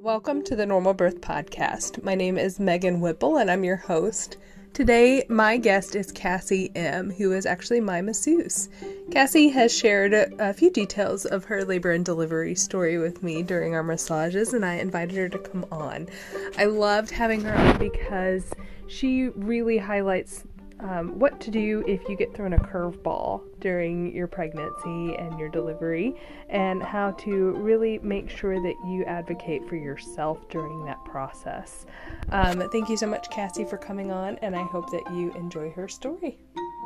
Welcome to the Normal Birth Podcast. My name is Megan Whipple and I'm your host. Today, my guest is Cassie M., who is actually my masseuse. Cassie has shared a few details of her labor and delivery story with me during our massages, and I invited her to come on. I loved having her on because she really highlights what to do if you get thrown a curveball during your pregnancy and your delivery, and how to really make sure that you advocate for yourself during that process. Thank you so much, Cassie, for coming on, and I hope that you enjoy her story.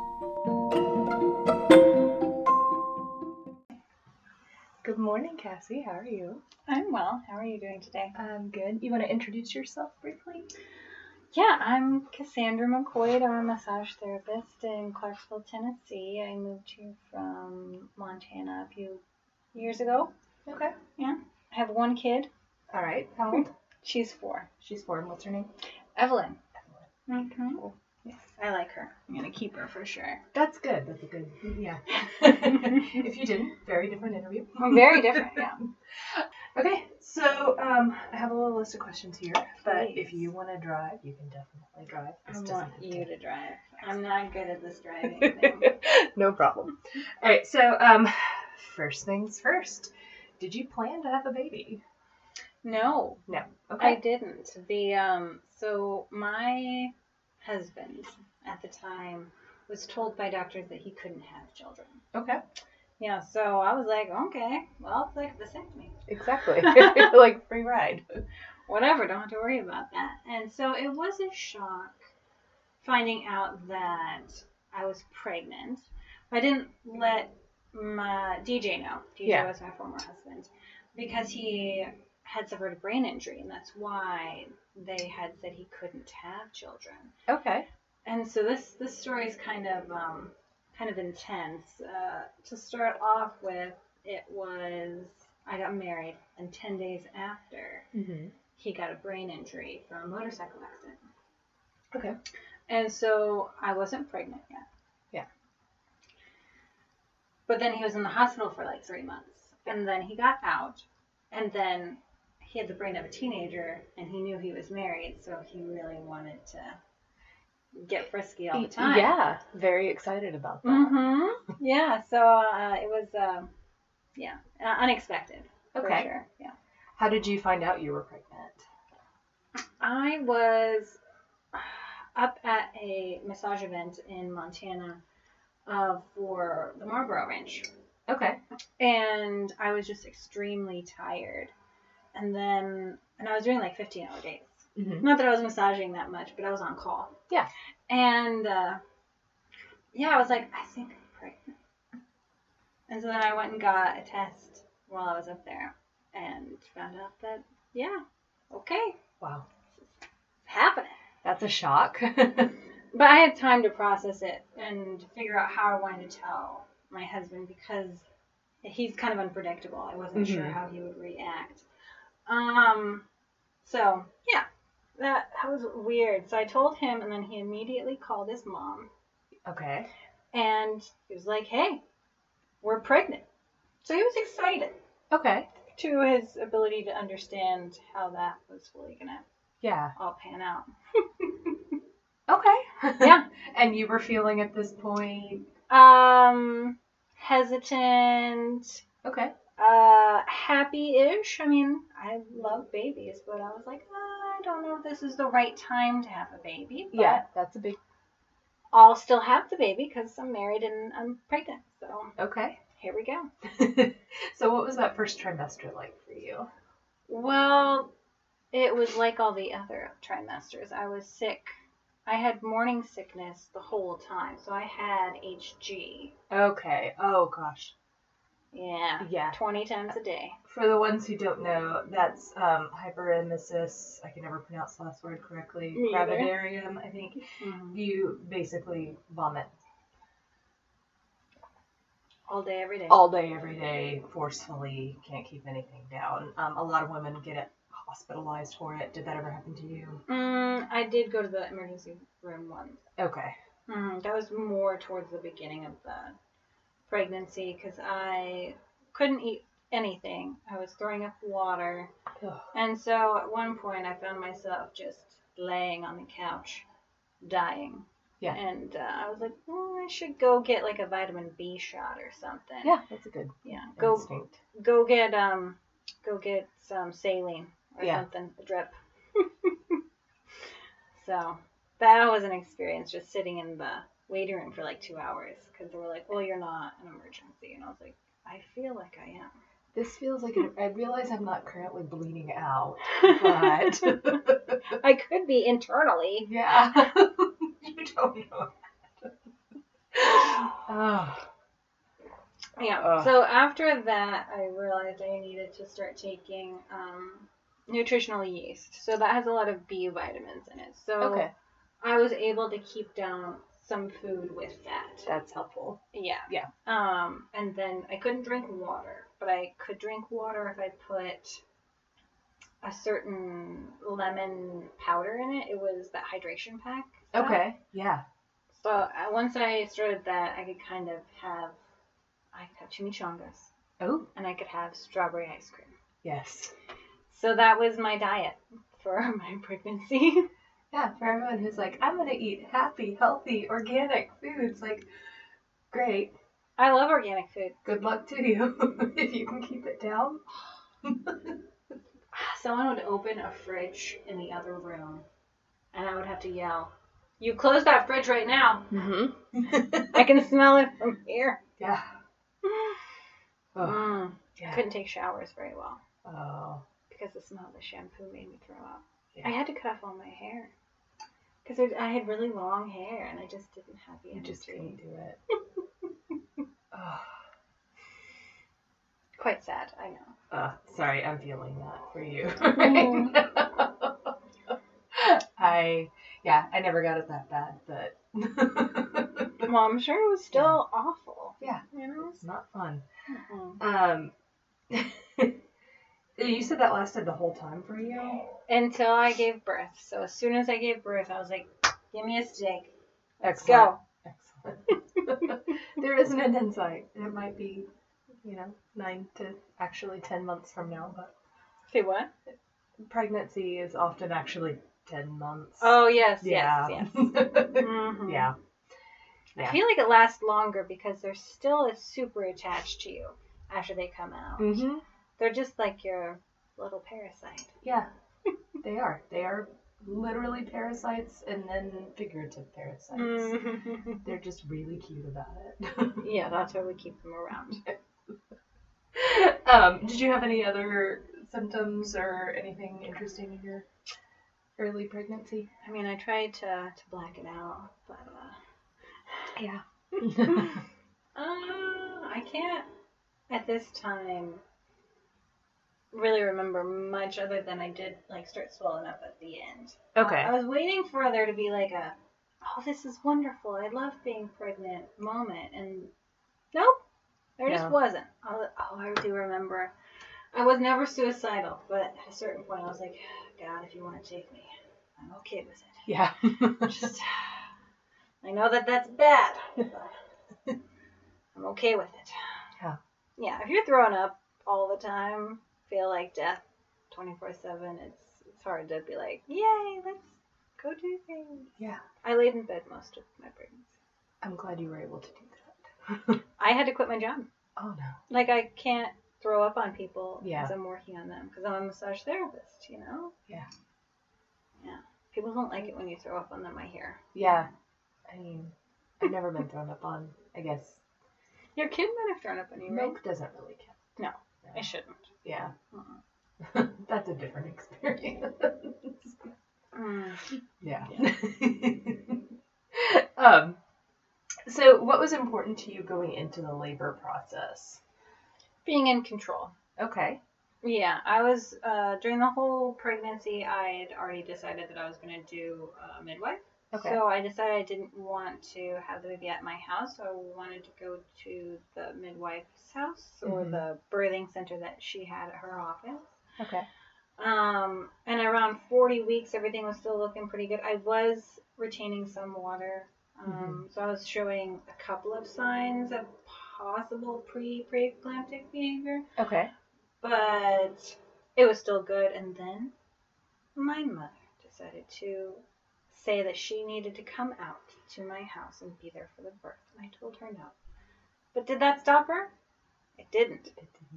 Good morning, Cassie. How are you? I'm well. How are you doing today? I'm good. You want to introduce yourself briefly? Yeah, I'm Cassandra McCoy. I'm a massage therapist in Clarksville, Tennessee. I moved here from Montana a few years ago. Okay. Yeah. I have one kid. All right. How old? She's 4. She's 4. And what's her name? Evelyn. Mm-hmm. Cool. Yes, I like her. I'm going to keep her for sure. That's good. That's a good, yeah. If you didn't, very different interview. Very different, yeah. Okay, so I have a little list of questions here, but Please. if you want to drive, you can definitely drive. I want you to drive. I'm not good at this driving thing. No problem. All right, so first things first. Did you plan to have a baby? No. No. I Okay. didn't. So my husband at the time was told by doctors that he couldn't have children. Okay. Yeah, so I was like, okay, well, it's like a vasectomy. Exactly. Like free ride. Whatever, don't have to worry about that. And so it was a shock finding out that I was pregnant. I didn't let my DJ know. DJ was my former husband, because he had suffered a brain injury, and that's why they had said he couldn't have children. Okay. And so this story is kind of intense. To start off with, I got married, and 10 days after, he got a brain injury from a motorcycle accident. Okay. And so I wasn't pregnant yet. Yeah. But then he was in the hospital for like 3 months, and then he got out, and then he had the brain of a teenager, and he knew he was married, so he really wanted to get frisky all the time. Yeah, very excited about that. Mm-hmm. Yeah, so it was, unexpected. Okay. For sure. Yeah. How did you find out you were pregnant? I was up at a massage event in Montana for the Marlboro Ranch. Okay. And I was just extremely tired. And I was doing like 15-hour days. Mm-hmm. Not that I was massaging that much, but I was on call. Yeah. And, I was like, I think I'm pregnant. And so then I went and got a test while I was up there and found out that, okay. Wow. It's happening. That's a shock. But I had time to process it and figure out how I wanted to tell my husband, because he's kind of unpredictable. I wasn't sure how he would react. So, yeah, that was weird. So I told him, and then he immediately called his mom. Okay. And he was like, hey, we're pregnant. So he was excited. Okay. To his ability to understand how that was fully going to all pan out. Okay. Yeah. And you were feeling at this point? Hesitant. Okay. Happy-ish. I mean, I love babies, but I was like, I don't know if this is the right time to have a baby. But yeah, that's a big... I'll still have the baby because I'm married and I'm pregnant. So okay. Here we go. So what was that first trimester like for you? Well, it was like all the other trimesters. I was sick. I had morning sickness the whole time, so I had HG. Okay. Oh, gosh. Yeah. 20 times a day. For the ones who don't know, that's hyperemesis. I can never pronounce the last word correctly. Gravidarium, I think. Mm-hmm. You basically vomit. All day, every day. All day, every day, forcefully, can't keep anything down. A lot of women get hospitalized for it. Did that ever happen to you? I did go to the emergency room once. Okay. That was more towards the beginning of the pregnancy, because I couldn't eat anything. I was throwing up water. Ugh. And so at one point I found myself just laying on the couch, dying. Yeah. And I was like, I should go get like a vitamin B shot or something. Yeah, that's a good instinct. Go get some saline or something, a drip. So that was an experience, just sitting in the waiting room for like 2 hours because they were like, well, you're not an emergency. And I was like, I feel like I am. This feels like I realize I'm not currently bleeding out, but I could be internally. Yeah. You don't know that. Oh. Yeah. So after that, I realized I needed to start taking nutritional yeast. So that has a lot of B vitamins in it. So I was able to keep down some food with that. That's helpful. Yeah. Yeah. And then I couldn't drink water, but I could drink water if I put a certain lemon powder in it. It was that hydration pack stuff. Okay. Yeah. So once I started that, I could have chimichangas. Oh. And I could have strawberry ice cream. Yes. So that was my diet for my pregnancy. Yeah, for everyone who's like, I'm going to eat happy, healthy, organic foods. Like, great. I love organic food. Good luck to you if you can keep it down. Someone would open a fridge in the other room, and I would have to yell, "You close that fridge right now." Mm-hmm. I can smell it from here. Yeah. Oh, yeah. I couldn't take showers very well. Oh. Because the smell of the shampoo made me throw up. Yeah. I had to cut off all my hair. Because I had really long hair, and I just didn't have the energy. You just couldn't do it. Oh. Quite sad, I know. Sorry, I'm feeling that for you right now. I never got it that bad, but... Well, I'm sure it was still awful. Yeah. You know? It's not fun. Mm-hmm. You said that lasted the whole time for you? Until I gave birth. So as soon as I gave birth, I was like, give me a steak. Let's Excellent. go. Excellent. There isn't an insight. It might be, 9 to actually 10 months from now, but... Say what? Pregnancy is often actually 10 months. Oh, yes, yeah. yes. Mm-hmm. Yeah. I feel like it lasts longer because they're still super attached to you after they come out. Mm-hmm. They're just like your little parasite. Yeah, they are. They are literally parasites and then figurative parasites. Mm-hmm. They're just really cute about it. Yeah, that's why we keep them around. Did you have any other symptoms or anything interesting in your early pregnancy? I mean, I tried to black it out, but yeah. I can't at this time really remember much other than I did start swelling up at the end. Okay. I was waiting for there to be this is wonderful, I love being pregnant moment, and nope, there just wasn't. I do remember I was never suicidal, but at a certain point I was like, God, if you want to take me, I'm okay with it. Yeah. Just, I know that's bad, but I'm okay with it. Yeah. Yeah, if you're throwing up all the time, feel like death 24/7, it's hard to be like, yay, let's go do things. Yeah. I laid in bed most of my pregnancy. I'm glad you were able to do that. I had to quit my job. Oh, no. I can't throw up on people Yeah. as I'm working on them because I'm a massage therapist, Yeah. Yeah. People don't like it when you throw up on them, I hear. Yeah. I mean, I've never been thrown up on, I guess. Your kid might have thrown up on you, right? Milk doesn't really count. No, it shouldn't. Yeah. Uh-uh. That's a different experience. Yeah. So what was important to you going into the labor process? Being in control. Okay. Yeah, I was, during the whole pregnancy, I had already decided that I was going to do a midwife. Okay. So I decided I didn't want to have the baby at my house. So I wanted to go to the midwife's house or the birthing center that she had at her office. Okay. And around 40 weeks, everything was still looking pretty good. I was retaining some water. So I was showing a couple of signs of possible preeclamptic behavior. Okay. But it was still good. And then my mother decided to say that she needed to come out to my house and be there for the birth. And I told her no. But did that stop her? It didn't.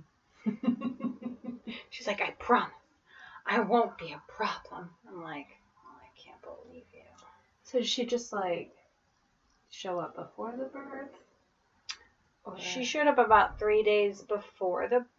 She's like, I promise, I won't be a problem. I'm like, oh, I can't believe you. So did she just like show up before the birth? Or... She showed up about 3 days before the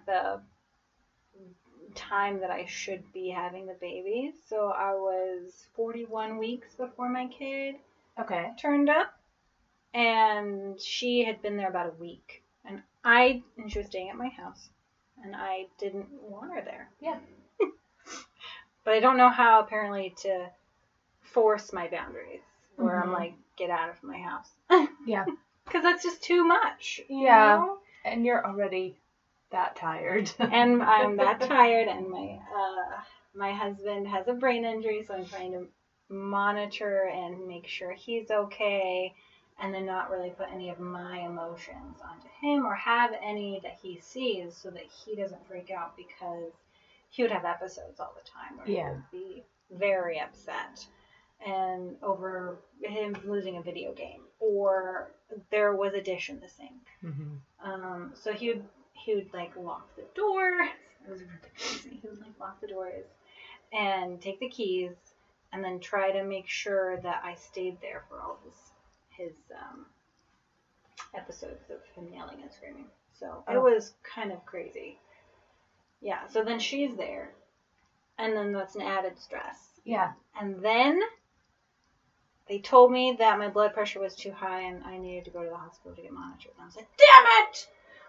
time that I should be having the baby. So I was 41 weeks before my kid turned up. And she had been there about a week. And she was staying at my house. And I didn't want her there. Yeah. But I don't know how, apparently, to force my boundaries. Where I'm like, get out of my house. Yeah. Because that's just too much. You know? And you're already that tired. And I'm that tired. And my husband has a brain injury. So I'm trying to monitor and make sure he's okay. And then not really put any of my emotions onto him or have any that he sees so that he doesn't freak out, because he would have episodes all the time where he would be very upset and over him losing a video game, or there was a dish in the sink. Mm-hmm. So he would like lock the door. It was really crazy. He would like lock the doors and take the keys and then try to make sure that I stayed there for all his episodes of him yelling and screaming. So it was kind of crazy. Yeah, so then she's there. And then that's an added stress. Yeah. And then they told me that my blood pressure was too high and I needed to go to the hospital to get monitored. And I was like, damn it!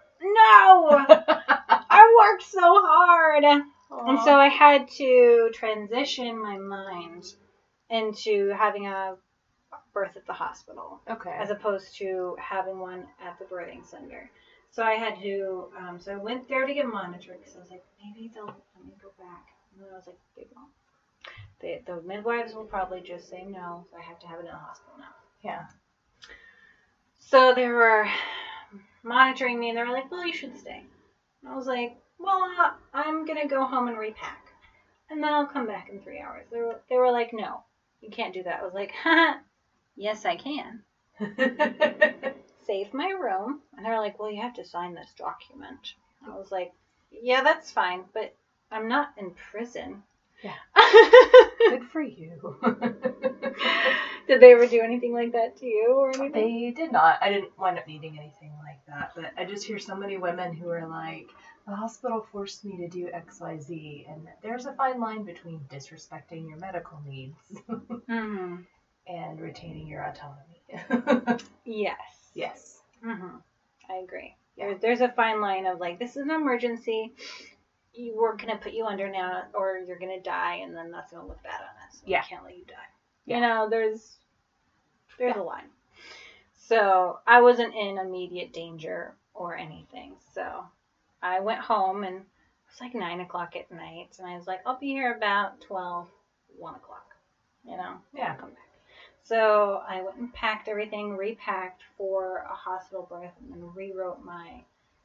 No! I worked so hard. Aww. And so I had to transition my mind into having a birth at the hospital, as opposed to having one at the birthing center. So I had to, so I went there to get monitored because I was like, maybe they'll let me go back. And then I was like, they won't. The midwives will probably just say no, so I have to have it in the hospital now. Yeah. So they were monitoring me, and they were like, well, you should stay. And I was like, well, I'm going to go home and repack, and then I'll come back in 3 hours. They were like, no, you can't do that. I was like, haha. Yes, I can. Save my room. And they were like, well, you have to sign this document. I was like, yeah, that's fine, but I'm not in prison. Yeah. Good for you. Did they ever do anything like that to you or anything? They did not. I didn't wind up needing anything like that. But I just hear so many women who are like, the hospital forced me to do XYZ. And there's a fine line between disrespecting your medical needs. Mm-hmm. And retaining your autonomy. Yes. Yes. Mm-hmm. I agree. Yeah. There's a fine line of like, this is an emergency. We're going to put you under now, or you're going to die, and then that's going to look bad on us. We can't let you die. Yeah. You know, there's a line. So I wasn't in immediate danger or anything. So I went home, and it was like 9 o'clock at night, and I was like, I'll be here about 12, 1 o'clock. You know? Yeah. I'll come back. So I went and packed everything, repacked for a hospital birth, and then rewrote my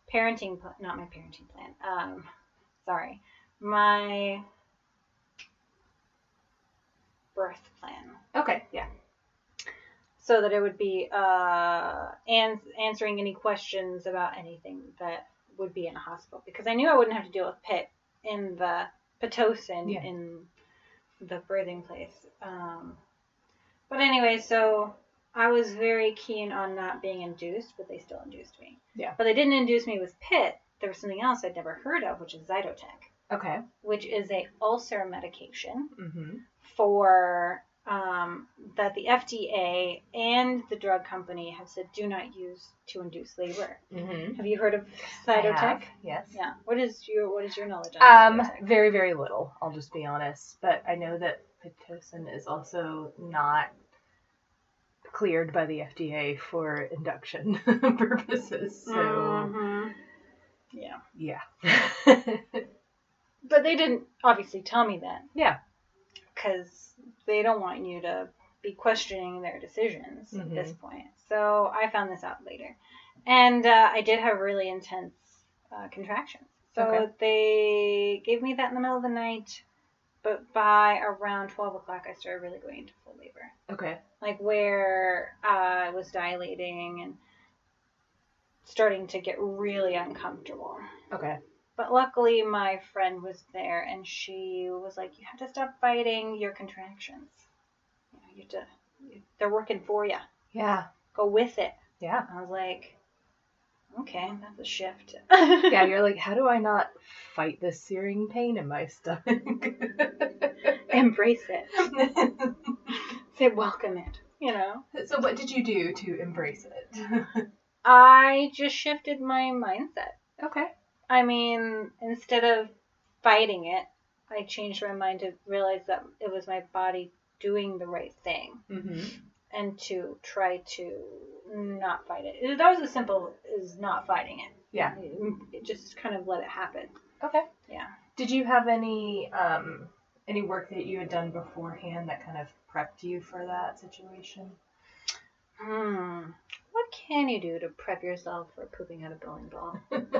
my birth plan. Okay, yeah. So that it would be answering any questions about anything that would be in a hospital. Because I knew I wouldn't have to deal with Pitt in the Pitocin in the birthing place. But anyway, so I was very keen on not being induced, but they still induced me. Yeah. But they didn't induce me with Pitt. There was something else I'd never heard of, which is Zytotec. Okay. Which is a ulcer medication for that the FDA and the drug company have said do not use to induce labor. Mm-hmm. Have you heard of Zytotec? Yes. Yeah. What is your knowledge on Zytotec? Very, very little. I'll just be honest. But I know that Pitocin is also not cleared by the FDA for induction purposes. So yeah. But they didn't obviously tell me that. Yeah. Because they don't want you to be questioning their decisions at this point. So I found this out later. And I did have really intense contractions. So Okay. they gave me that in the middle of the night, but by around 12 o'clock, I started really going into full labor. Okay. Like where I was dilating and starting to get really uncomfortable. Okay. But luckily, my friend was there, and she was like, "You have to stop fighting your contractions. You have to. They're working for you. Yeah. Go with it." Yeah. I was like, "Okay, that's a shift." Yeah, you're like, how do I not fight this searing pain in my stomach? Embrace it. Say, welcome it. You know. So what did you do to embrace it? I just shifted my mindset. Okay. I mean, instead of fighting it, I changed my mind to realize that it was my body doing the right thing. Mm-hmm. And to try to not fight it. That was as simple as not fighting it. Yeah. It just kind of let it happen. Okay. Yeah. Did you have any work that you had done beforehand that kind of prepped you for that situation? What can you do to prep yourself for pooping out a bowling ball?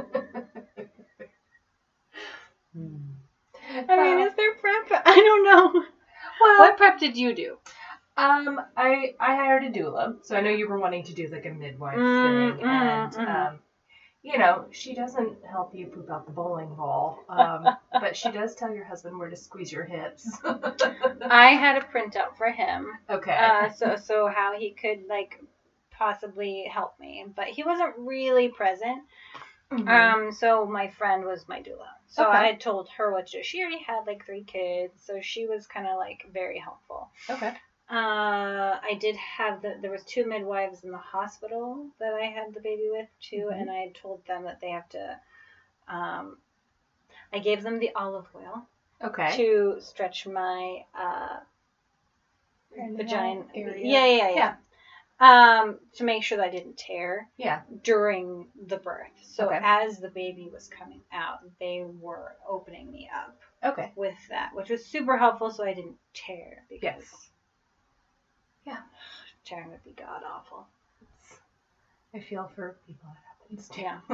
I mean, is there prep? I don't know. Well, What prep did you do? I hired a doula, so I know you were wanting to do like a midwife thing, and you know, she doesn't help you poop out the bowling ball, but she does tell your husband where to squeeze your hips. I had a printout for him. Okay. So how he could like possibly help me, but he wasn't really present. Mm-hmm. So my friend was my doula. So Okay. I had told her what to do. She already had like 3 kids, so she was kind of like very helpful. Okay. I did have there was 2 midwives in the hospital that I had the baby with too, and I had told them that they have to, I gave them the olive oil. Okay. To stretch my, vagina. Area. Yeah. To make sure that I didn't tear. Yeah. During the birth. So Okay. as the baby was coming out, they were opening me up. Okay. With that, which was super helpful, so I didn't tear because. Yes. Yeah. Tearing would be god awful. I feel for people that happens to. Yeah.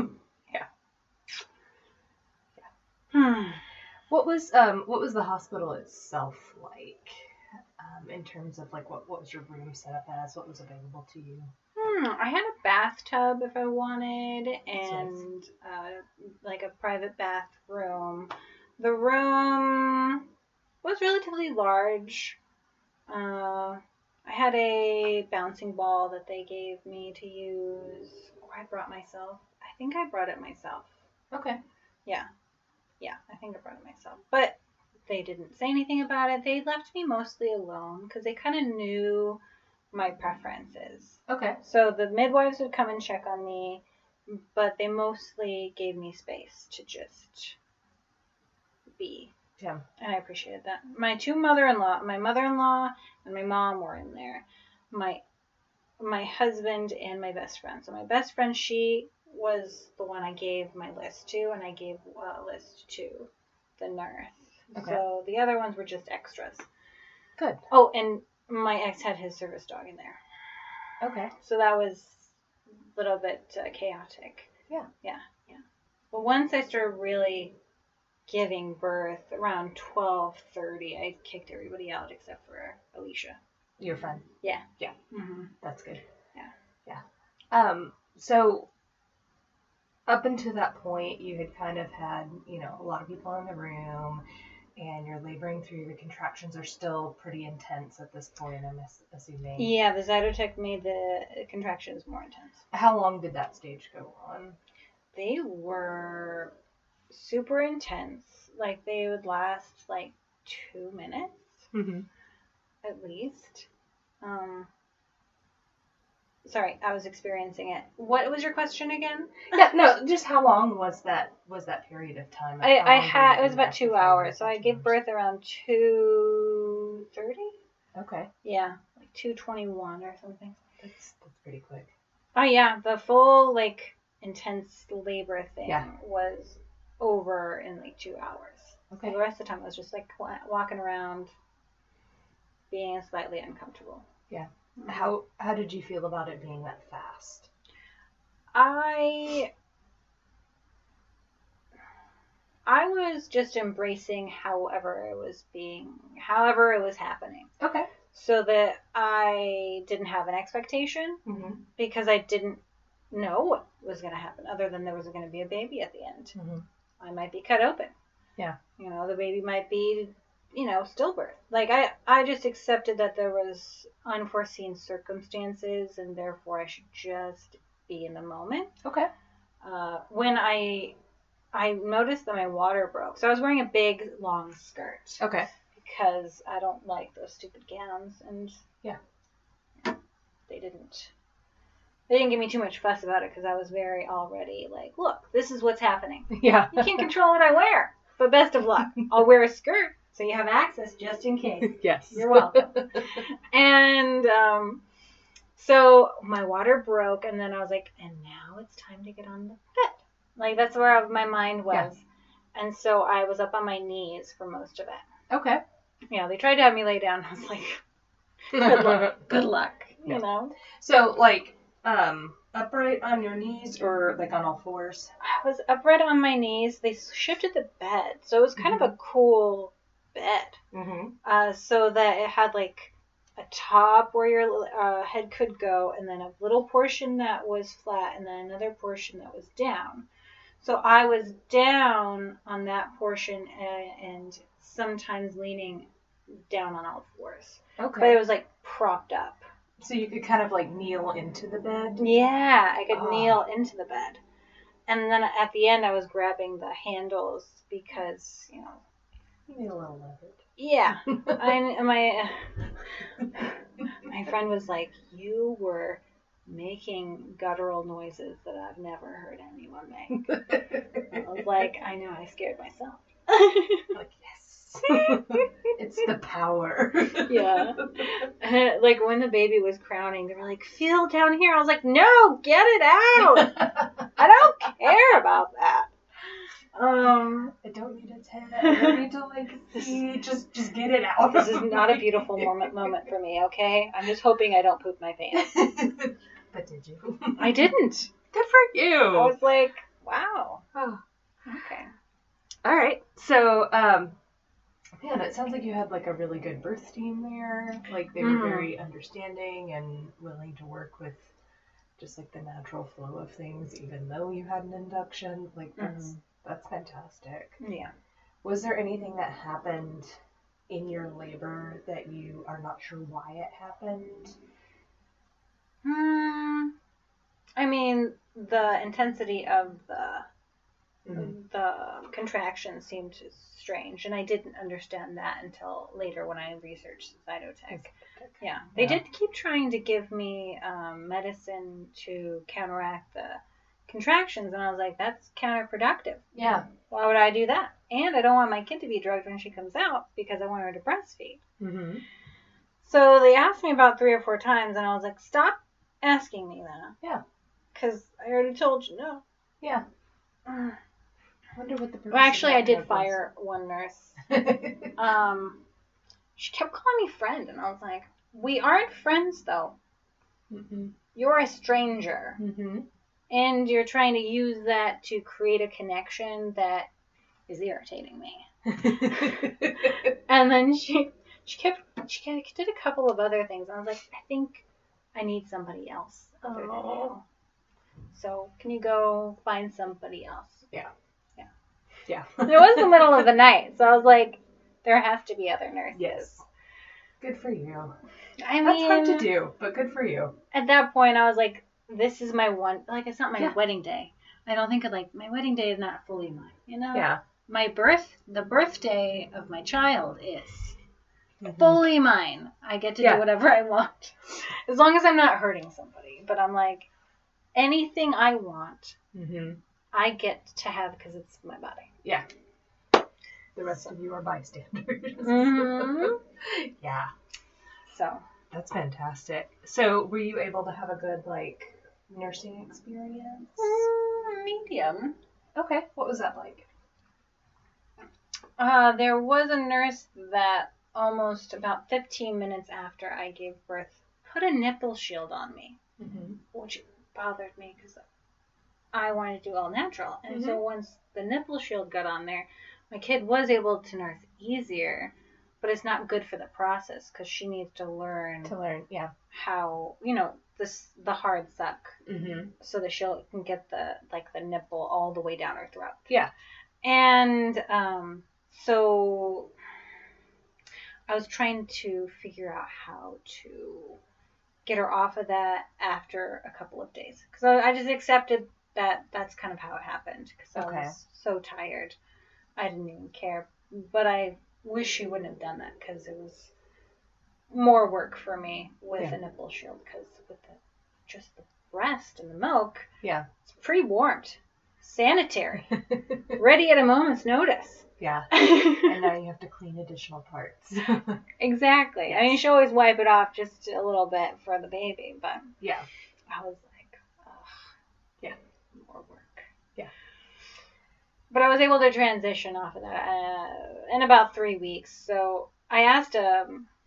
What was the hospital itself like? In terms of like what was your room set up as? What was available to you? I had a bathtub if I wanted, and like a private bathroom. The room was relatively large. I had a bouncing ball that they gave me to use, or I brought myself. I think I brought it myself. Okay. Yeah, I think I brought it myself. But they didn't say anything about it. They left me mostly alone because they kind of knew my preferences. Okay. So the midwives would come and check on me, but they mostly gave me space to just be. Yeah. And I appreciated that. My mother-in-law and my mom were in there. My husband and my best friend. So my best friend, she was the one I gave my list to, and I gave a list to the nurse. Okay. So the other ones were just extras. Good. Oh, and my ex had his service dog in there. Okay. So that was a little bit chaotic. Yeah. But once I started really giving birth around 12:30, I kicked everybody out except for Alicia. Your friend. Yeah. Mm-hmm. That's good. Yeah. So up until that point, you had kind of had, you know, a lot of people in the room, and you're laboring through. Your contractions are still pretty intense at this point, I'm assuming. Yeah, the Zytotec made the contractions more intense. How long did that stage go on? They were super intense. Like, they would last, like, 2 minutes. Mm-hmm. At least. Sorry, I was experiencing it. What was your question again? Yeah, no, just how long was that period of time? It was about 2 hours. So I gave birth around 2:30. Okay. Yeah, like 2:21 or something. That's pretty quick. Oh yeah, the full like intense labor thing was over in like 2 hours. Okay. So the rest of the time I was just like walking around, being slightly uncomfortable. Yeah. How did you feel about it being that fast? I was just embracing however it was happening. Okay. So that I didn't have an expectation because I didn't know what was going to happen other than there was going to be a baby at the end. I might be cut open. Yeah. The baby might be, stillbirth. Like I just accepted that there was unforeseen circumstances and therefore I should just be in the moment. Okay. When I noticed that my water broke. So I was wearing a big long skirt. Okay. Because I don't like those stupid gowns, and yeah, they didn't give me too much fuss about it because I was very already like, look, this is what's happening. Yeah, you can't control what I wear, but best of luck. I'll wear a skirt so you have access just in case. Yes, you're welcome. And so my water broke, and then I was like, and now it's time to get on the bed. Like that's where my mind was, and so I was up on my knees for most of it. Okay. Yeah, they tried to have me lay down. I was like, good luck. Good luck. Yeah. So, like, upright on your knees or, like, on all fours? I was upright on my knees. They shifted the bed. So it was kind of a cool bed. So that it had, like, a top where your head could go and then a little portion that was flat and then another portion that was down. So I was down on that portion and sometimes leaning down on all fours. Okay. But it was like propped up. So you could kind of like kneel into the bed? Yeah, I could kneel into the bed. And then at the end I was grabbing the handles because, you need a little leverage. Yeah. My friend was like, you were making guttural noises that I've never heard anyone make. I was like, I know, I scared myself. Like, yes. It's the power. Yeah. And like when the baby was crowning, they were like, feel down here. I was like, no, get it out. I don't care about that. I don't need its head. I don't need to like see. Just get it out. This is not a beautiful moment for me, okay? I'm just hoping I don't poop my pants. But did you? I didn't. Good for you. I was like, wow. Oh. Okay. All right. So, man, it sounds like you had like a really good birth team there. Like they were very understanding and willing to work with just like the natural flow of things, even though you had an induction. Like that's fantastic. Yeah. Was there anything that happened in your labor that you are not sure why it happened? I mean, the intensity of the contraction seemed strange, and I didn't understand that until later when I researched Cytotec. Yeah, they did keep trying to give me medicine to counteract the contractions, and I was like, that's counterproductive. Yeah. Why would I do that? And I don't want my kid to be drugged when she comes out because I want her to breastfeed. So they asked me about 3 or 4 times, and I was like, stop asking me that. Yeah. Because I already told you no. Yeah. I wonder what the purpose Well, actually, of I did fire one nurse. She kept calling me friend, and I was like, we aren't friends, though. You're a stranger. And you're trying to use that to create a connection that is irritating me. And then she did a couple of other things. I was like, I think I need somebody else other than you. So can you go find somebody else? Yeah. It was the middle of the night, so I was like, there has to be other nurses. Yes. Good for you. I mean, that's hard to do, but good for you. At that point, I was like, this is my one, like, it's not my wedding day. I don't think of, like, my wedding day is not fully mine, you know? Yeah. The birthday of my child is fully mine. I get to do whatever I want. As long as I'm not hurting somebody. But I'm like, anything I want, I get to have because it's my body. Yeah. The rest of you are bystanders. Yeah. So. That's fantastic. So, were you able to have a good, like, nursing experience? Medium. Okay. What was that like? There was a nurse that almost about 15 minutes after I gave birth put a nipple shield on me, which bothered me because I wanted to do all natural. And so once the nipple shield got on there, my kid was able to nurse easier, but it's not good for the process because she needs to learn how, the hard suck so that she can get the nipple all the way down her throat. Yeah. And so I was trying to figure out how to get her off of that after a couple of days. Because I just accepted that that's kind of how it happened. Because I was so tired. I didn't even care. But I wish she wouldn't have done that because it was more work for me with a nipple shield. Because with just the breast and the milk, it's pre-warmed, sanitary, ready at a moment's notice. Yeah. And now you have to clean additional parts. Exactly. Yes. I mean, she always wipe it off just a little bit for the baby, but I was like, ugh, more work. Yeah. But I was able to transition off of that in about 3 weeks. So I asked a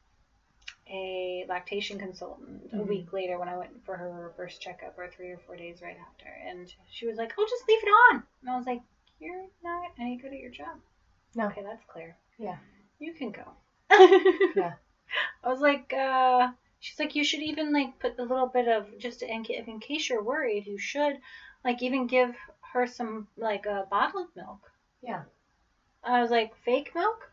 lactation consultant a week later when I went for her first checkup, or 3 or 4 days right after, and she was like, "Oh, just leave it on." And I was like, "You're not any good at your job." No. Okay, that's clear. Yeah. You can go. Yeah. I was like, she's like, you should even put a little bit of, just in case you're worried, you should even give her some bottled milk. Yeah. I was like, fake milk?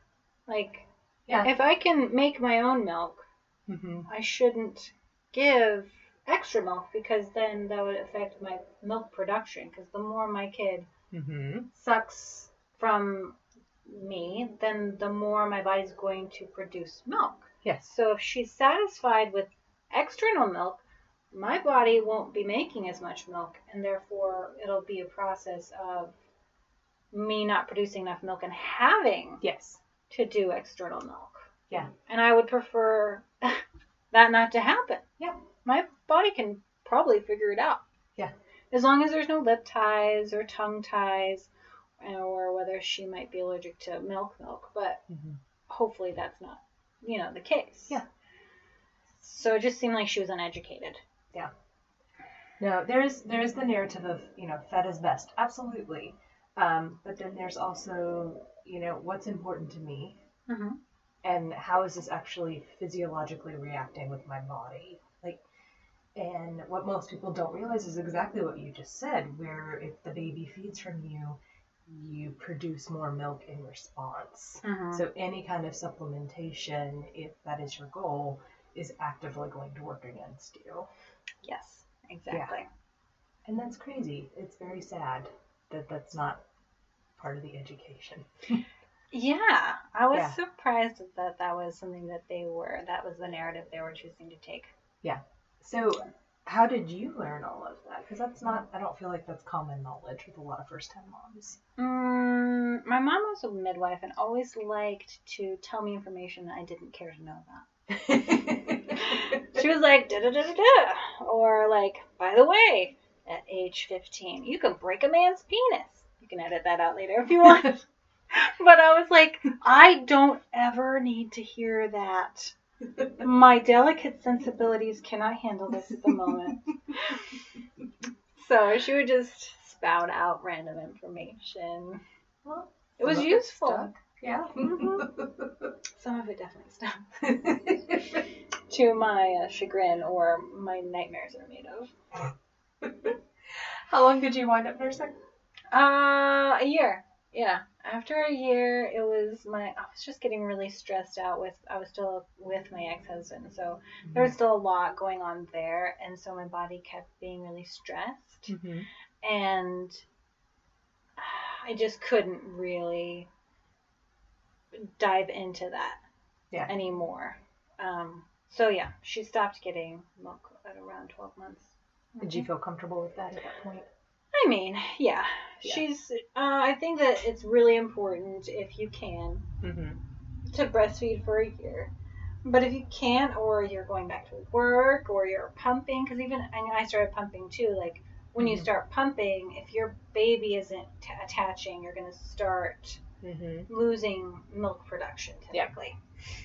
If I can make my own milk, I shouldn't give extra milk because then that would affect my milk production. Because the more my kid sucks from me, then the more my body's going to produce milk. Yes. So if she's satisfied with external milk, my body won't be making as much milk, and therefore it'll be a process of me not producing enough milk and having to do external milk. Yeah. And I would prefer that not to happen. Yeah. My body can probably figure it out. Yeah. As long as there's no lip ties or tongue ties, or whether she might be allergic to milk, but hopefully that's not, the case. Yeah. So it just seemed like she was uneducated. Yeah. No, there is the narrative of, fed is best. Absolutely. But then there's also, what's important to me and how is this actually physiologically reacting with my body? And what most people don't realize is exactly what you just said, where if the baby feeds from you, you produce more milk in response. So any kind of supplementation, if that is your goal, is actively going to work against you. Yes, exactly. Yeah. And that's crazy. It's very sad that that's not part of the education. Yeah, I was surprised that was something that that was the narrative they were choosing to take. Yeah. So how did you learn all of that? Because I don't feel like that's common knowledge with a lot of first-time moms. My mom was a midwife and always liked to tell me information that I didn't care to know about. She was like, da-da-da-da-da. Or by the way, at age 15, you can break a man's penis. You can edit that out later if you want. But I was like, I don't ever need to hear that. My delicate sensibilities cannot handle this at the moment. So she would just spout out random information. Well, it was useful. Yeah. Some of it definitely stuck. To my chagrin, or my nightmares are made of. How long did you wind up nursing? A year. Yeah. After a year, I was just getting really stressed out I was still with my ex-husband, so there was still a lot going on there, and so my body kept being really stressed, and I just couldn't really dive into that anymore. So yeah, she stopped getting milk at around 12 months. Did you feel comfortable with that at that point? I mean, yeah. She's. I think that it's really important if you can to breastfeed for a year. But if you can't, or you're going back to work, or you're pumping, because I started pumping too. When you start pumping, if your baby isn't attaching, you're going to start losing milk production typically.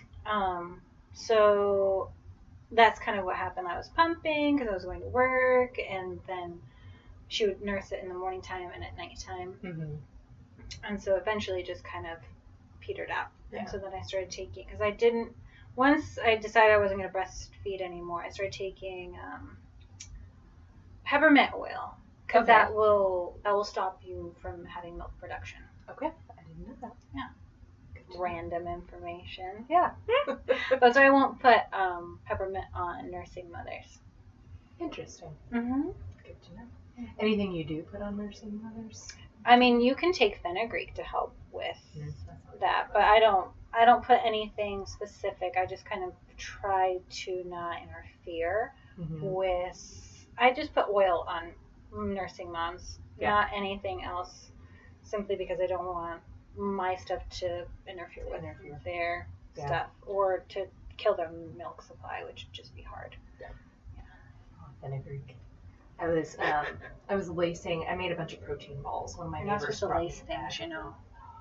So that's kind of what happened. I was pumping because I was going to work, and then she would nurse it in the morning time and at nighttime. Mm-hmm. And so eventually it just kind of petered out. Yeah. And so then I started taking, because once I decided I wasn't going to breastfeed anymore, I started taking peppermint oil, because that will stop you from having milk production. Okay, I didn't know that. Yeah. Random information. Yeah. But so I won't put peppermint on nursing mothers. Interesting. Mm-hmm. Good to know. Anything you do put on nursing mothers? I mean, you can take fenugreek to help with that, but I don't put anything specific. I just kind of try to not interfere with. I just put oil on nursing moms, not anything else, simply because I don't want my stuff to interfere with their stuff or to kill their milk supply, which would just be hard. Yeah. Oh, fenugreek. I was lacing. I made a bunch of protein balls. One of my neighbors brought me things, you know.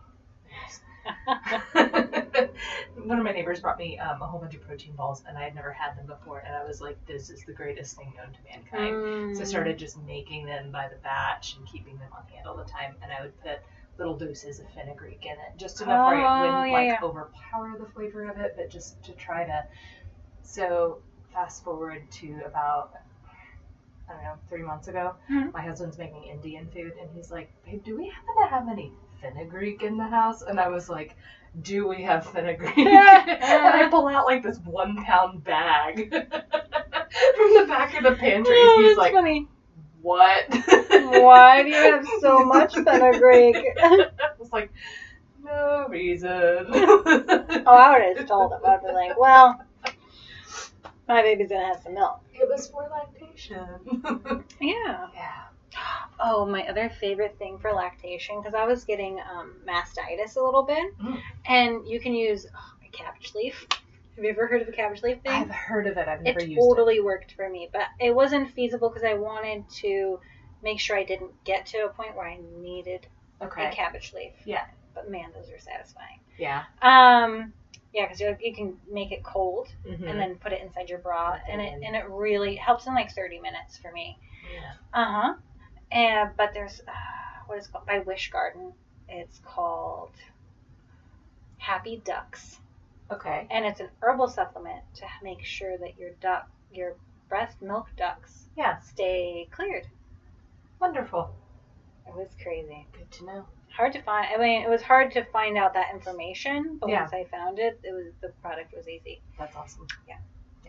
One of my neighbors brought me a whole bunch of protein balls, and I had never had them before, and I was like, this is the greatest thing known to mankind. So I started just making them by the batch and keeping them on hand all the time, and I would put little doses of fenugreek in it, just enough where it wouldn't overpower the flavor of it, but just to try to. So fast forward to about, I don't know, 3 months ago, my husband's making Indian food, and he's like, babe, do we happen to have any fenugreek in the house? And I was like, do we have fenugreek? And I pull out like this 1 pound bag from the back of the pantry. Oh, he's like, funny. What? Why do you have so much fenugreek? I was like, no reason. Oh, I would have told him. I'd be like, well, my baby's going to have some milk. It was for lactation. Yeah. Oh, my other favorite thing for lactation, because I was getting mastitis a little bit, and you can use a cabbage leaf. Have you ever heard of the cabbage leaf thing? I've heard of it. I've never used it. It totally worked for me, but it wasn't feasible because I wanted to make sure I didn't get to a point where I needed a cabbage leaf. Yeah. But man, those are satisfying. Yeah. Yeah, because you can make it cold and then put it inside your bra, and it really helps in like 30 minutes for me. Yeah. But there's what is it called by Wish Garden. It's called Happy Ducks. Okay. And it's an herbal supplement to make sure that your breast milk ducts stay cleared. Wonderful. It was crazy. Good to know. Hard to find. I mean, it was hard to find out that information, but once I found it, the product was easy. That's awesome. Yeah.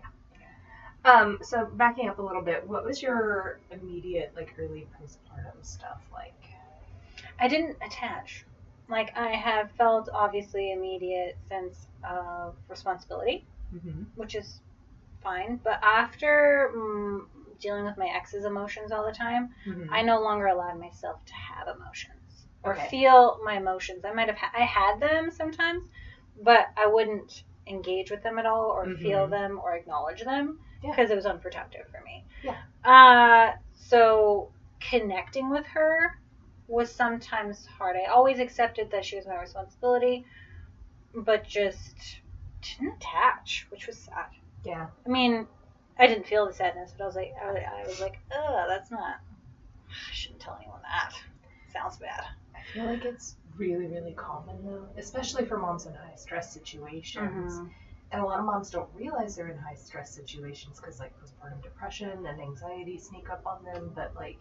So backing up a little bit, what was your immediate, like, early postpartum stuff like? I didn't attach. Like, I have felt, obviously, immediate sense of responsibility, which is fine. But after dealing with my ex's emotions all the time, I no longer allowed myself to have emotions or feel my emotions. I had them sometimes, but I wouldn't engage with them at all or feel them or acknowledge them because it was unproductive for me. Yeah. So connecting with her was sometimes hard. I always accepted that she was my responsibility, but just didn't attach, which was sad. Yeah. I mean, I didn't feel the sadness, but I was like, that's not. I shouldn't tell anyone that. Sounds bad. I feel like it's really, really common though, especially for moms in high stress situations. And a lot of moms don't realize they're in high stress situations because like postpartum depression and anxiety sneak up on them, but like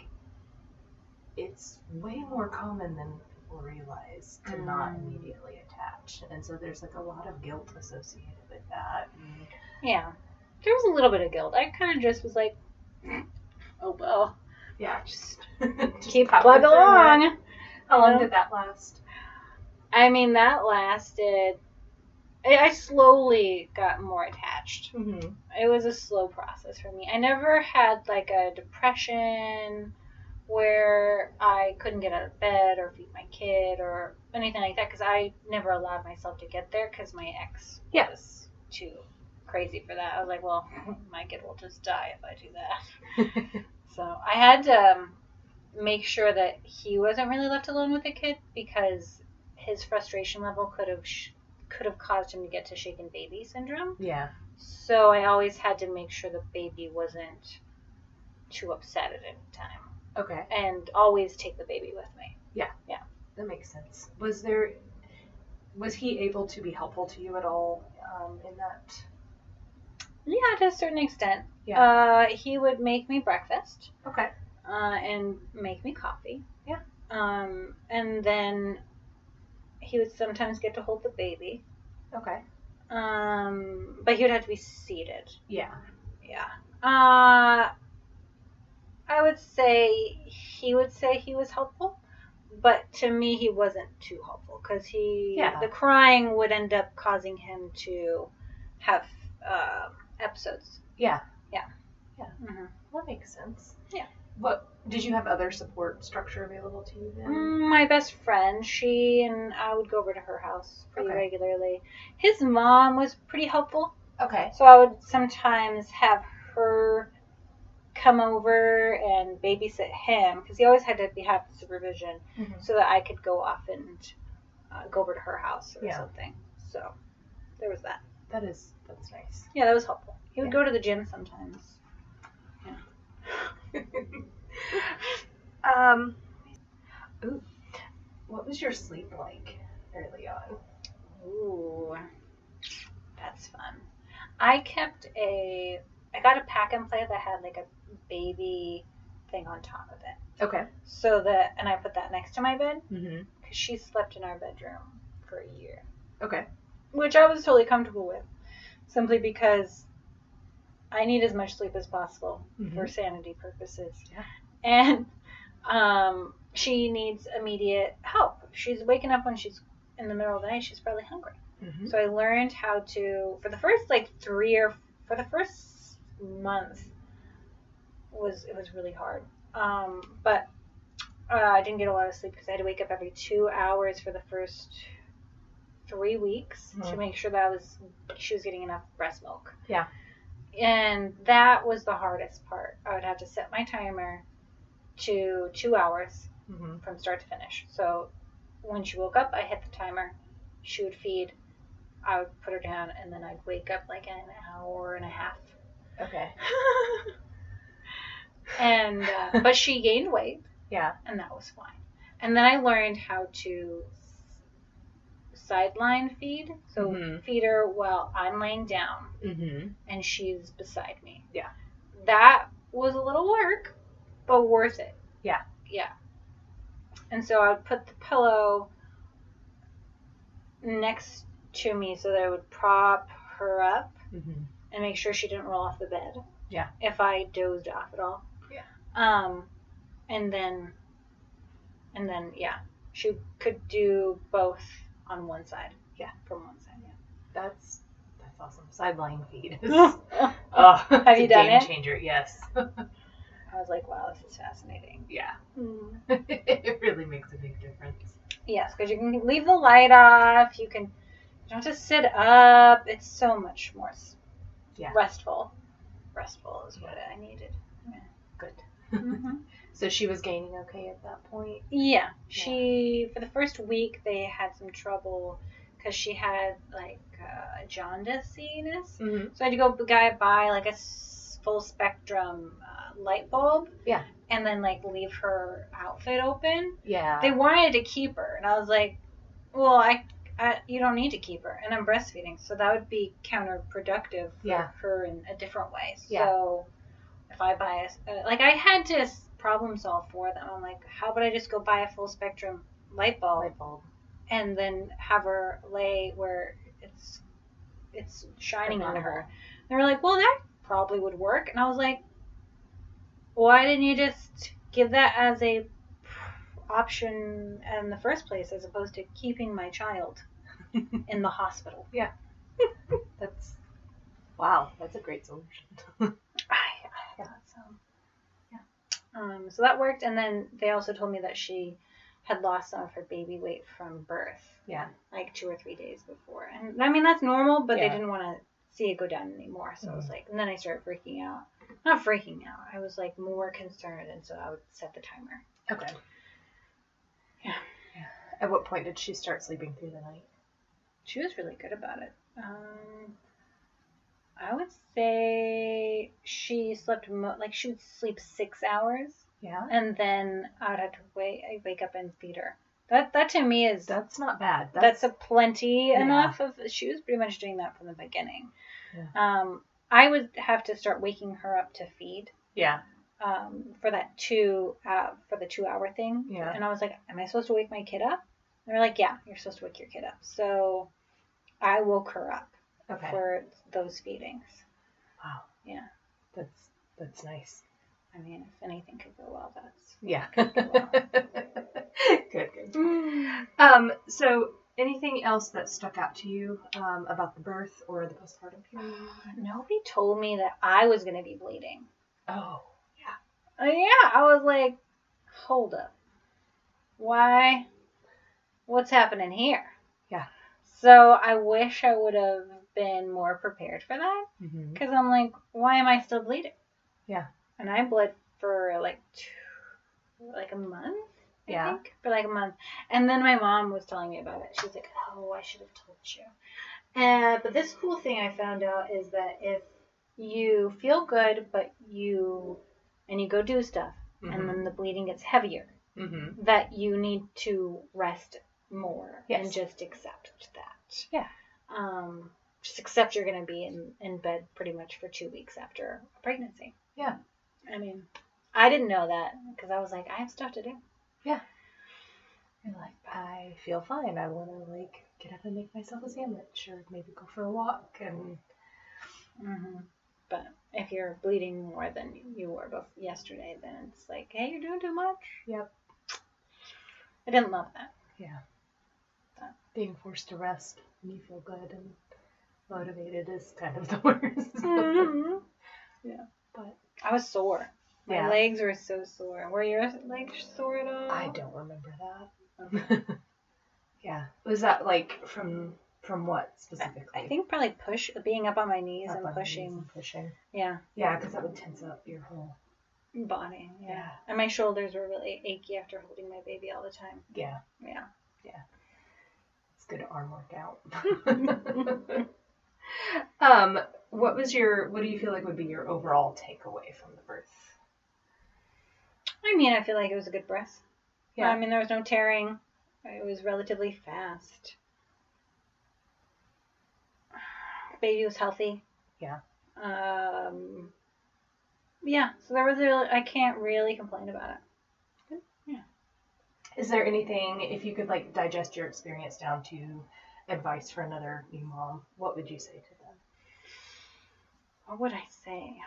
it's way more common than people realize to not immediately attach. And so there's like a lot of guilt associated with that. Yeah. There was a little bit of guilt. I kind of just was like, oh well. Yeah. Just keep plugging along. How long did that last? I mean, that lasted. I slowly got more attached. It was a slow process for me. I never had like a depression where I couldn't get out of bed or feed my kid or anything like that because I never allowed myself to get there because my ex was too crazy for that. I was like, well, my kid will just die if I do that. So I had to make sure that he wasn't really left alone with the kid because his frustration level could have caused him to get to shaken baby syndrome. Yeah. So I always had to make sure the baby wasn't too upset at any time. Okay. and always take the baby with me. Yeah. Yeah. That makes sense. Was he able to be helpful to you at all in that? Yeah, to a certain extent. Yeah. He would make me breakfast. Okay. And make me coffee. Yeah. And then he would sometimes get to hold the baby. Okay. But he would have to be seated. Yeah. Yeah. I would say he was helpful, but to me he wasn't too helpful because the crying would end up causing him to have episodes. Yeah. Yeah. Yeah. Mm-hmm. Well, that makes sense. Yeah. What did you have other support structure available to you then? My best friend, she and I would go over to her house pretty Okay. regularly. His mom was pretty helpful. Okay. So I would sometimes have her come over and babysit him because he always had to have supervision so that I could go off and go over to her house or something. So there was that. That's nice. Yeah, that was helpful. He would go to the gym sometimes. Yeah. Ooh. What was your sleep like early on? Ooh, that's fun. I got a pack and play that had like a baby thing on top of it. Okay. And I put that next to my bed Mm-hmm. because she slept in our bedroom for a year. Okay. Which I was totally comfortable with, simply because I need as much sleep as possible for sanity purposes. Yeah. And she needs immediate help. If she's waking up when she's in the middle of the night, she's probably hungry. Mm-hmm. So I learned how to, for the first month, it was really hard. But I didn't get a lot of sleep because I had to wake up every 2 hours for the first 3 weeks to make sure that she was getting enough breast milk. Yeah. And that was the hardest part. I would have to set my timer to 2 hours from start to finish. So when she woke up, I hit the timer. She would feed. I would put her down, and then I'd wake up like in an hour and a half. Okay. And but she gained weight. Yeah. And that was fine. And then I learned how to sideline feed. So feed her while I'm laying down and she's beside me. Yeah. That was a little work, but worth it. Yeah. Yeah. And so I would put the pillow next to me so that I would prop her up and make sure she didn't roll off the bed. Yeah. If I dozed off at all. Yeah. And then she could do both on one side. Yeah. From one side, yeah. That's awesome. Sideline feed. Have you done it? Game changer, yes. I was like, wow, this is fascinating. Yeah. It really makes a big difference. Yes, because you can leave the light off. You don't have to sit up. It's so much more restful. Restful is what I needed. Yeah. Good. So she was gaining okay at that point? Yeah. For the first week, they had some trouble because she had like jaundice-iness. So I had to go buy like a full spectrum light bulb. Yeah. And then like leave her outfit open. Yeah. They wanted to keep her, and I was like, well, you don't need to keep her, and I'm breastfeeding, so that would be counterproductive for her in a different way. So if I buy I had to problem solve for them. I'm like, how about I just go buy a full spectrum light bulb and then have her lay where it's shining on her. They were like, well, that probably would work, and I was like, why didn't you just give that as a option in the first place as opposed to keeping my child in the hospital? Yeah. That's a great solution. I thought so. Yeah. So that worked, and then they also told me that she had lost some of her baby weight from birth. Yeah. Like 2 or 3 days before. And I mean, that's normal, but they didn't want to see it go down anymore. So I was like, and then I started freaking out. Not freaking out. I was like more concerned, and so I would set the timer. Okay. Yeah. At what point did she start sleeping through the night? She was really good about it. I would say she slept she would sleep 6 hours. Yeah. And then I'd have to wake up and feed her. That to me is That's not bad. that's a plenty Yeah. enough of. She was pretty much doing that from the beginning. Yeah. I would have to start waking her up to feed. Yeah. For that for the 2 hour thing. Yeah. And I was like, am I supposed to wake my kid up? And they're like, yeah, you're supposed to wake your kid up. So I woke her up Okay. for those feedings. Wow. Yeah. That's nice. I mean, if anything could go well, that's Yeah. well. Good. So anything else that stuck out to you about the birth or the postpartum period? Nobody told me that I was going to be bleeding. Oh. Yeah, I was like, hold up. Why? What's happening here? Yeah. So I wish I would have been more prepared for that. Mm-hmm. Because I'm like, why am I still bleeding? Yeah. And I bled for like a month, I think. For like a month. And then my mom was telling me about it. She was like, oh, I should have told you. But this cool thing I found out is that if you feel good, but you go do stuff, Mm-hmm. and then the bleeding gets heavier, Mm-hmm. that you need to rest more and Yes. just accept that. Yeah. Just accept you're going to be in bed pretty much for 2 weeks after a pregnancy. Yeah. I mean, I didn't know that because I was like, I have stuff to do. Yeah. You're like, I feel fine. I want to like get up and make myself a sandwich or maybe go for a walk and. Mm-hmm. But if you're bleeding more than you were yesterday, then it's like, hey, you're doing too much. Yep. I didn't love that. Yeah. Being forced to rest when you feel good and motivated is kind of the worst. Mm-hmm. Yeah. But I was sore. My yeah. legs were so sore. Were your legs sore at all? I don't remember that. Okay. Yeah. Was that like from what specifically? I think probably being up on my knees Up and on your pushing. knees and pushing. Yeah. Yeah, because that would tense up your whole Body. Yeah. Yeah. And my shoulders were really achy after holding my baby all the time. Yeah. Yeah. It's good arm workout. What do you feel like would be your overall takeaway from the birth? I mean, I feel like it was a good birth. Yeah. I mean, there was no tearing. It was relatively fast. The baby was healthy. Yeah. Yeah, so I can't really complain about it. Yeah. Is there anything, if you could like digest your experience down to advice for another new mom, what would you say to them? What would I say?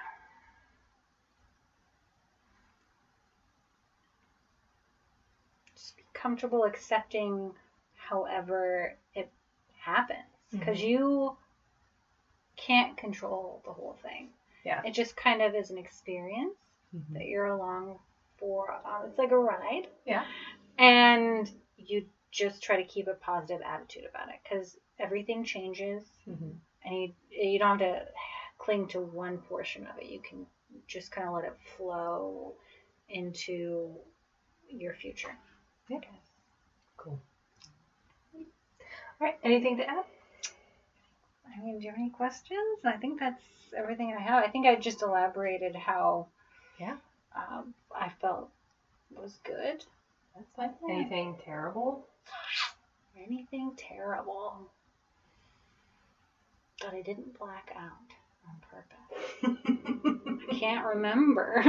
Just be comfortable accepting however it happens. Because you can't control the whole thing. Yeah. It just kind of is an experience that you're along for. It's like a ride. Yeah. And you just try to keep a positive attitude about it because everything changes. And you don't have to cling to one portion of it. You can just kind of let it flow into your future. Yeah. Cool. All right. Anything to add? I mean, do you have any questions? I think that's everything I have. I think I just elaborated how I felt was good. That's fine. Anything terrible? Anything terrible that I didn't black out on purpose. I can't remember.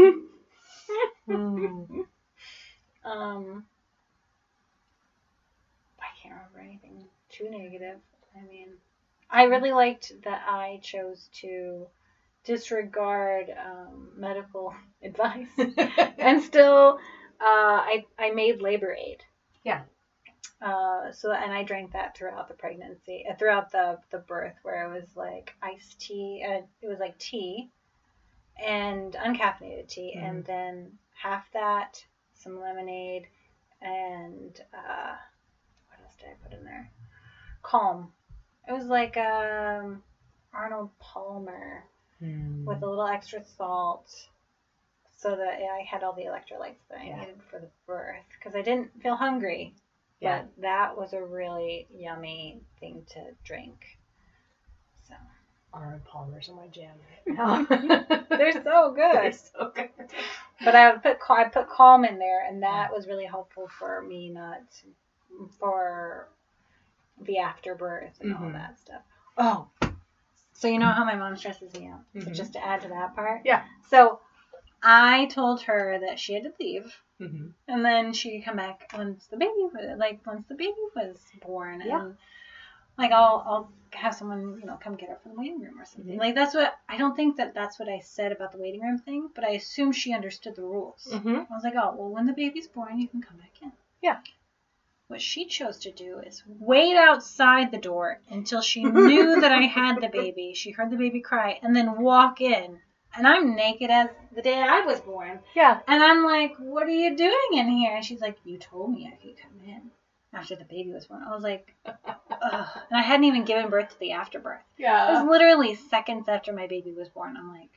I can't remember anything too negative. I mean, I really liked that I chose to disregard medical advice and still I made Labor Aid. Yeah. And I drank that throughout the pregnancy, throughout the birth, where it was like iced tea. It was like tea and uncaffeinated tea, and then half that, some lemonade, and what else did I put in there? Calm. It was like Arnold Palmer with a little extra salt, so that I had all the electrolytes that I needed for the birth, because I didn't feel hungry. Yeah. But that was a really yummy thing to drink. So. Arnold Palmer's are my jam right now. They're so good. They're so good. But I put Calm in there, and that was really helpful for me, for the afterbirth and all that stuff. Oh, so you know how my mom stresses me out? So just to add to that part. Yeah. So I told her that she had to leave, Mm-hmm. and then she could come back once the baby was born, Yeah. and like I'll have someone come get her from the waiting room or something. Like that's what I don't think that's what I said about the waiting room thing, but I assumed she understood the rules. Mm-hmm. I was like, oh well, when the baby's born, you can come back in. Yeah. What she chose to do is wait outside the door until she knew that I had the baby. She heard the baby cry, and then walk in. And I'm naked as the day I was born. Yeah. And I'm like, what are you doing in here? And she's like, you told me I could come in after the baby was born. I was like, ugh. And I hadn't even given birth to the afterbirth. It was literally seconds after my baby was born. I'm like,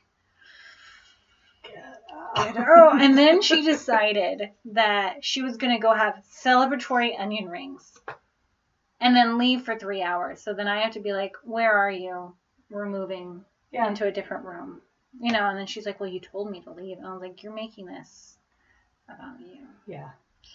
get out. And then she decided that she was going to go have celebratory onion rings and then leave for 3 hours. So then I have to be like, where are you? We're moving into a different room. And then she's like, well, you told me to leave. And I was like, you're making this about you. Yeah.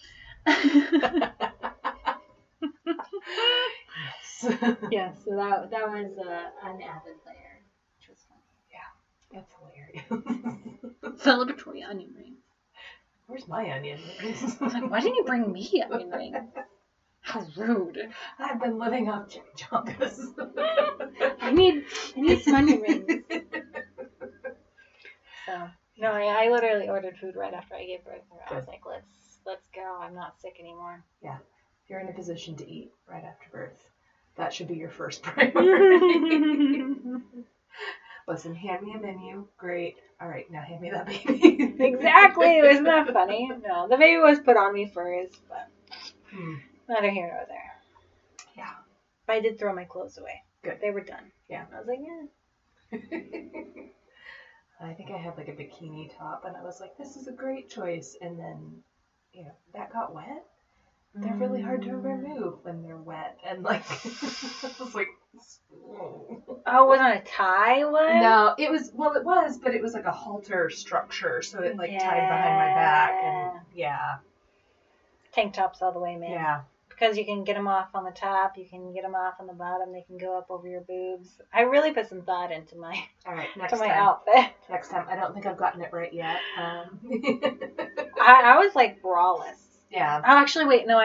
Yeah, so that was an added layer, which was fun. Yeah, that's hilarious. Celebratory onion rings. Where's my onion rings? I was like, why didn't you bring me onion rings? How rude. I've been living off chimichangas. I need some onion rings. So no, I literally ordered food right after I gave birth. I was like, let's go. I'm not sick anymore. Yeah, if you're in a position to eat right after birth, that should be your first priority. Listen, hand me a menu. Great. All right, now hand me that baby. Exactly. Isn't that funny? No, the baby was put on me first, but neither here nor there. Yeah. But I did throw my clothes away. Good. They were done. Yeah. I was like, yeah. I think I had like a bikini top, and I was like, this is a great choice. And then, that got wet. They're really hard to remove when they're wet. And like, it was like, oh, it wasn't a tie one? No, it was, but it was like a halter structure. So it like tied behind my back. And yeah. Tank tops all the way, man. Yeah. Because you can get them off on the top, you can get them off on the bottom, they can go up over your boobs. I really put some thought into my outfit. Next time. I don't think I've gotten it right yet. I was like braless. Yeah. Oh, actually, wait, no, I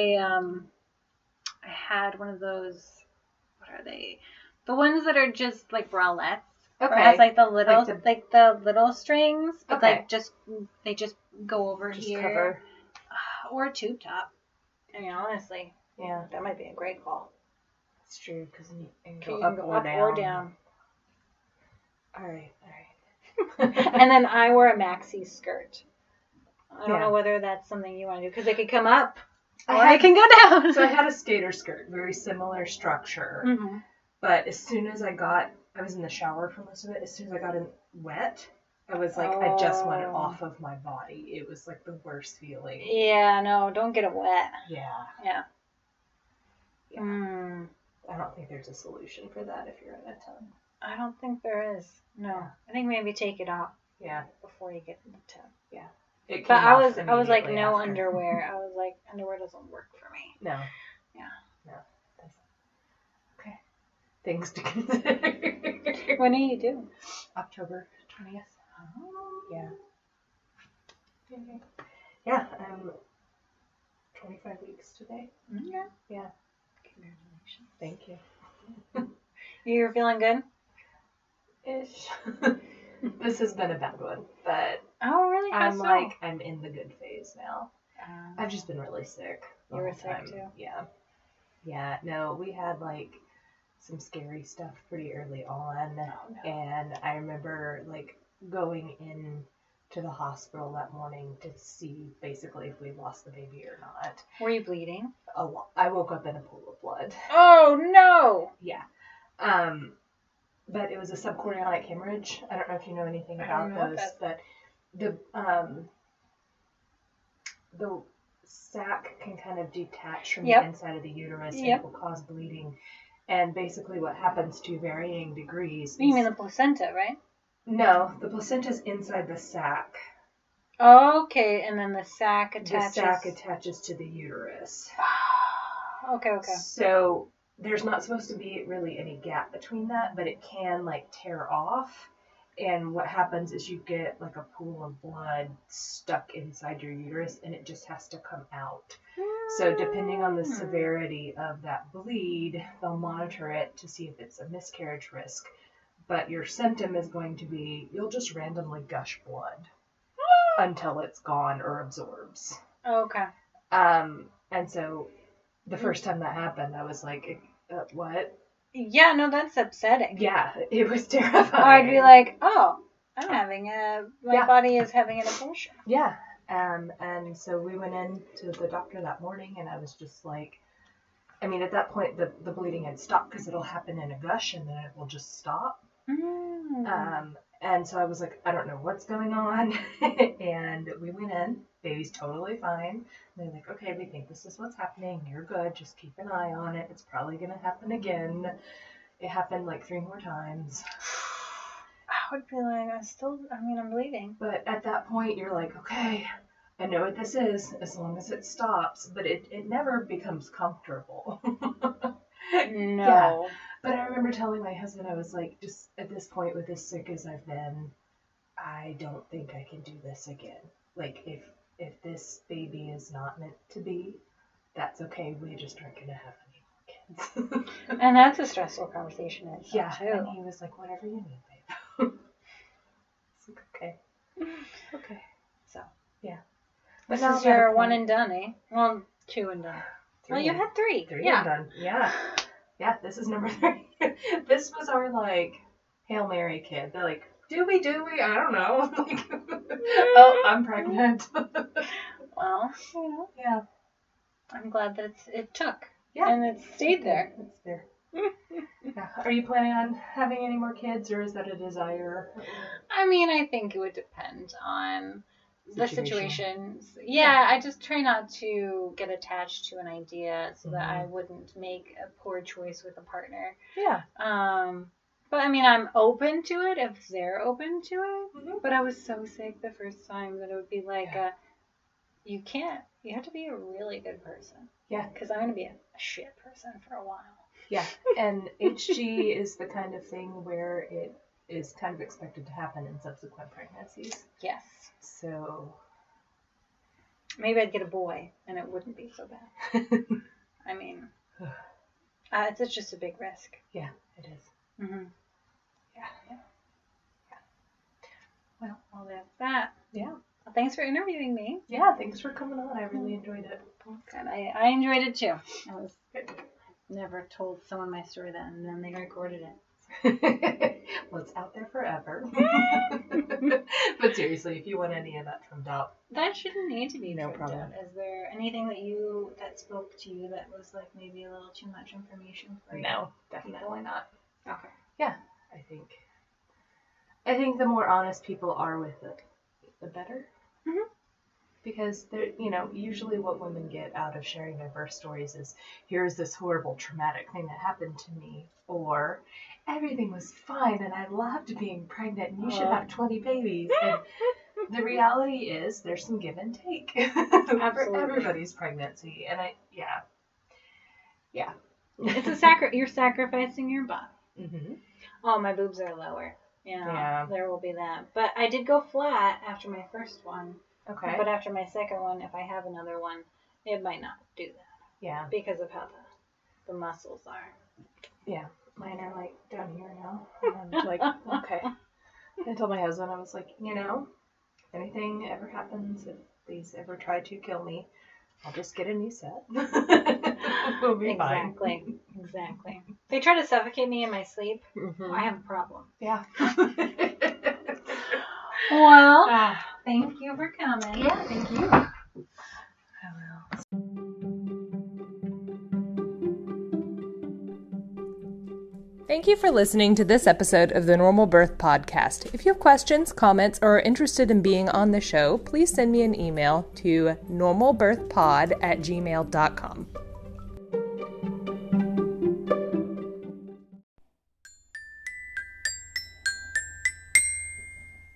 had one of those, what are they? The ones that are just like bralettes. Okay. It has like the little, like the little strings, but they just go over just here. Cover. Or a tube top. I mean, honestly, that might be a great call. It's true, because you can go up or down. All right. And then I wore a maxi skirt. I don't know whether that's something you want to do, because it could come up, or I can go down. So I had a skater skirt, very similar structure. Mm-hmm. But as soon as I was in the shower for most of it, as soon as I got in wet, I was like, I just want it off of my body. It was like the worst feeling. Yeah, no, don't get it wet. Yeah. I don't think there's a solution for that if you're in a tub. I don't think there is. No. Yeah. I think maybe take it off. Yeah. Before you get in the tub. Yeah. But I was like, no underwear. I was like, underwear doesn't work for me. No. Yeah. No. Okay. Things to consider. When are you due? October 20th. Oh. Yeah. Yeah, 25 weeks today. Okay. Yeah. Congratulations. Thank you. You're feeling good? Ish. This has been a bad one, but oh really? I'm in the good phase now. I've just been really sick. You were sick too? Yeah. Yeah, no, we had like some scary stuff pretty early on. Oh, no. And I remember like going in to the hospital that morning to see basically if we lost the baby or not. Were you bleeding? A lot. I woke up in a pool of blood. Oh no! Yeah. But it was a subchorionic hemorrhage. I don't know if you know anything about those, but the sac can kind of detach from the inside of the uterus and it will cause bleeding. And basically what happens to varying degrees You mean the placenta, right? No, the placenta's inside the sac. Okay, and then the sac attaches. The sac attaches to the uterus. Okay. So there's not supposed to be really any gap between that, but it can like tear off. And what happens is you get like a pool of blood stuck inside your uterus, and it just has to come out. So depending on the severity of that bleed, they'll monitor it to see if it's a miscarriage risk. But your symptom is going to be, you'll just randomly gush blood until it's gone or absorbs. Okay. And so the first time that happened, I was like, what? Yeah, no, that's upsetting. Yeah, it was terrifying. I'd be like, oh, my body is having an abortion. Yeah. And so we went in to the doctor that morning, and I was just like, I mean, at that point, the bleeding had stopped because it'll happen in a gush, and then it will just stop. And so I was like, I don't know what's going on. And we went in. Baby's totally fine. And they're like, okay, we think this is what's happening. You're good. Just keep an eye on it. It's probably going to happen again. It happened like 3 more times. I would be like, I'm bleeding. But at that point, you're like, okay, I know what this is as long as it stops. But it never becomes comfortable. No. Yeah. But I remember telling my husband, I was like, just at this point, with as sick as I've been, I don't think I can do this again. Like, if this baby is not meant to be, that's okay. We just aren't going to have any more kids. And that's a stressful conversation in itself, yeah, too. and he was like, whatever you need, babe. It's like, okay. Okay. So, yeah. This is your one and done, eh? Well, 2 and done. 3 Well, you had 3. 3 and done. Yeah. Yeah, this is number 3. This was our, like, Hail Mary kid. They're like, do we? I don't know. Like, oh, I'm pregnant. Well, yeah. I'm glad that it took. Yeah. And it stayed there. It's there. Yeah. Are you planning on having any more kids, or is that a desire? I mean, I think it would depend on the situations. Yeah, I just try not to get attached to an idea so that I wouldn't make a poor choice with a partner. Yeah. But I mean, I'm open to it if they're open to it. But I was so sick the first time that it would be like, you have to be a really good person. Yeah. Because I'm going to be a shit person for a while. Yeah. And HG is the kind of thing where it is kind of expected to happen in subsequent pregnancies. Yes. So maybe I'd get a boy and it wouldn't be so bad. I mean, it's just a big risk. Yeah, it is. Mm-hmm. Yeah. Well, that's that. Yeah. Well, thanks for interviewing me. Yeah, thanks for coming on. I really enjoyed it. Good. I enjoyed it too. I never told someone my story then, and then they recorded it. Well, it's out there forever. But seriously, if you want any of that trimmed out, that shouldn't need to be no trimmed problem. out. Is there anything that spoke to you that was like maybe a little too much information for you? No, definitely not. Okay. Yeah, I think the more honest people are with it, the better. Mm-hmm. Because they're, usually what women get out of sharing their birth stories is, here's this horrible traumatic thing that happened to me, or everything was fine and I loved being pregnant and you should have 20 babies. And the reality is there's some give and take for everybody's pregnancy. And yeah. It's you're sacrificing your body. Mm-hmm. Oh, my boobs are lower. Yeah. There will be that. But I did go flat after my first one. Okay. But after my second one, if I have another one, it might not do that. Yeah. Because of how the muscles are. Yeah. Mine are like down here now. And I'm like, okay. I told my husband, I was like, if anything ever happens, if these ever try to kill me, I'll just get a new set. We'll be fine. Exactly. If they try to suffocate me in my sleep, I have a problem. Yeah. Well, thank you for coming. Yeah, thank you. I will. Thank you for listening to this episode of the Normal Birth Podcast. If you have questions, comments, or are interested in being on the show, please send me an email to normalbirthpod@gmail.com.